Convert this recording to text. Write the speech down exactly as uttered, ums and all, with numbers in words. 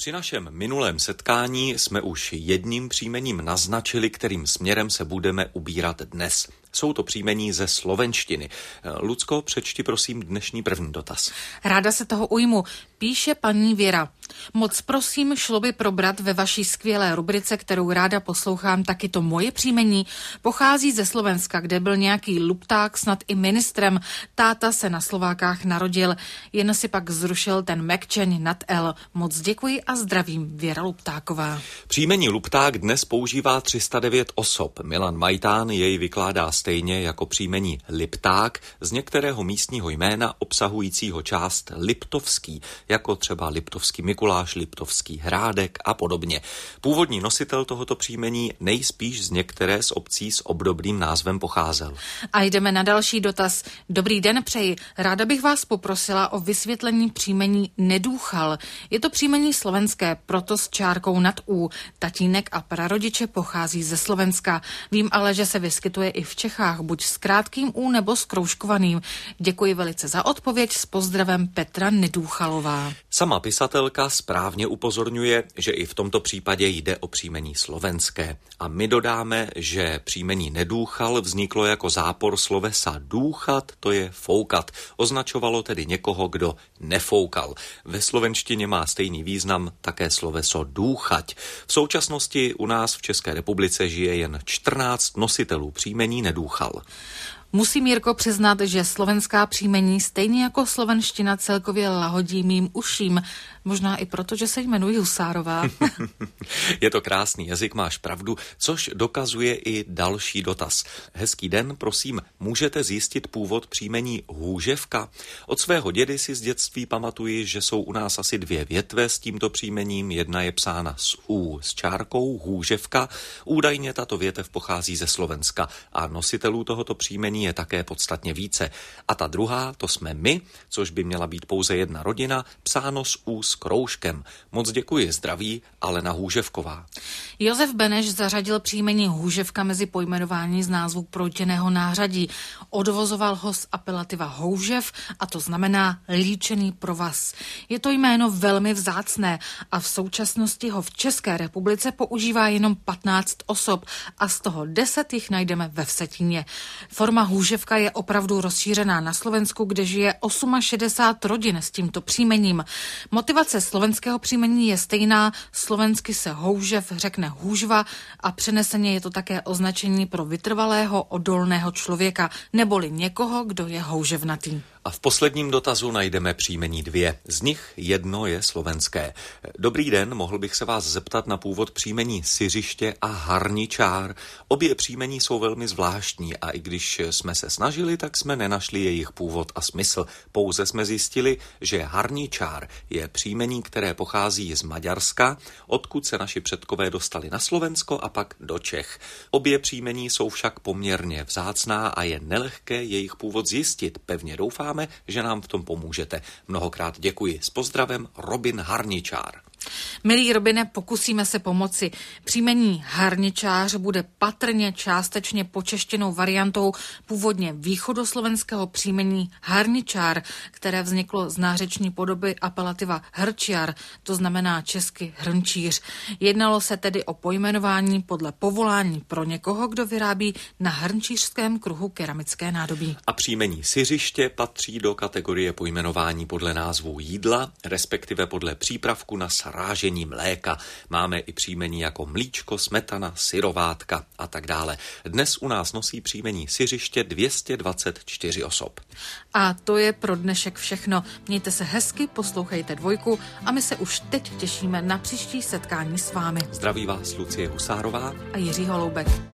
Při našem minulém setkání jsme už jedním příjmením naznačili, kterým směrem se budeme ubírat dnes. Jsou to příjmení ze slovenštiny. Lucko, přečti prosím dnešní první dotaz. Ráda se toho ujmu. Píše paní Věra. Moc prosím, šlo by probrat ve vaší skvělé rubrice, kterou ráda poslouchám, taky to moje příjmení. Pochází ze Slovenska, kde byl nějaký lupták, snad i ministrem. Táta se na Slovákách narodil, jen si pak zrušil ten Mekčeň nad L. Moc děkuji a zdravím, Věra Luptáková. Příjmení lupták dnes používá tři sta devět osob. Milan Majtán jej vykládá stejně jako příjmení Lipták z některého místního jména obsahujícího část Liptovský, jako třeba Liptovský Mikuláš, Liptovský Hrádek a podobně. Původní nositel tohoto příjmení nejspíš z některé z obcí s obdobným názvem pocházel. A jdeme na další dotaz. Dobrý den přeji. Ráda bych vás poprosila o vysvětlení příjmení Nedůchal. Je to příjmení slovenské, proto s čárkou nad U. Tatínek a prarodiče pochází ze Slovenska. Vím ale, že se vyskytuje i v Čechách, buď s krátkým U nebo s kroužkovaným. Děkuji velice za odpověď, s pozdravem Petra Nedůchalová. Sama pisatelka správně upozorňuje, že i v tomto případě jde o příjmení slovenské. A my dodáme, že příjmení Nedůchal vzniklo jako zápor slovesa důchat, to je foukat. Označovalo tedy někoho, kdo nefoukal. Ve slovenštině má stejný význam také sloveso důchať. V současnosti u nás v České republice žije jen čtrnáct nositelů příjmení Nedůchal. Musím, Jirko, přiznat, že slovenská příjmení stejně jako slovenština celkově lahodí mým uším. Možná i proto, že se jmenuji Husárová. Je to krásný jazyk, máš pravdu, což dokazuje i další dotaz. Hezký den, prosím, můžete zjistit původ příjmení Hůževka? Od svého dědy si z dětství pamatuji, že jsou u nás asi dvě větve s tímto příjmením. Jedna je psána s U s čárkou Hůževka. Údajně tato větev pochází ze Slovenska a nositelů tohoto příjmení je také podstatně více. A ta druhá, to jsme my, což by měla být pouze jedna rodina, psáno s U s kroužkem. Moc děkuji, zdraví, Alena Hůževková. Josef Beneš zařadil příjmení Hůževka mezi pojmenování z názvu proti.ného nářadí. Odvozoval ho z apelativa Houžev a to znamená líčený provaz. Je to jméno velmi vzácné a v současnosti ho v České republice používá jenom patnáct osob a z toho deset jich najdeme ve Vsetíně. Forma Hůževka je opravdu rozšířená na Slovensku, kde žije šedesát osm rodin s tímto příjmením. Motivace slovenského příjmení je stejná, slovensky se Houžev řekne hůžva a přeneseně je to také označení pro vytrvalého, odolného člověka, neboli někoho, kdo je houževnatý. A v posledním dotazu najdeme příjmení dvě. Z nich jedno je slovenské. Dobrý den, mohl bych se vás zeptat na původ příjmení Syřiště a Harničár. Obě příjmení jsou velmi zvláštní a i když jsme se snažili, tak jsme nenašli jejich původ a smysl. Pouze jsme zjistili, že Harničár je příjmení, které pochází z Maďarska, odkud se naši předkové dostali na Slovensko a pak do Čech. Obě příjmení jsou však poměrně vzácná a je nelehké jejich původ zjistit. Pevně doufám, že nám v tom pomůžete. Mnohokrát děkuji. S pozdravem Robin Harničár. Milý Robine, pokusíme se pomoci. Příjmení Harničář bude patrně částečně počeštěnou variantou původně východoslovenského příjmení Harničár, které vzniklo z nářeční podoby apelativa Hrčiar, to znamená česky hrnčíř. Jednalo se tedy o pojmenování podle povolání pro někoho, kdo vyrábí na hrnčířském kruhu keramické nádobí. A příjmení Syřiště patří do kategorie pojmenování podle názvu jídla, respektive podle přípravku na rážení mléka. Máme i příjmení jako mlíčko, smetana, syrovátka a tak dále. Dnes u nás nosí příjmení Syřiště dvě stě dvacet čtyři osob. A to je pro dnešek všechno. Mějte se hezky, poslouchejte Dvojku a my se už teď těšíme na příští setkání s vámi. Zdraví vás Lucie Husárová a Jiří Holoubek.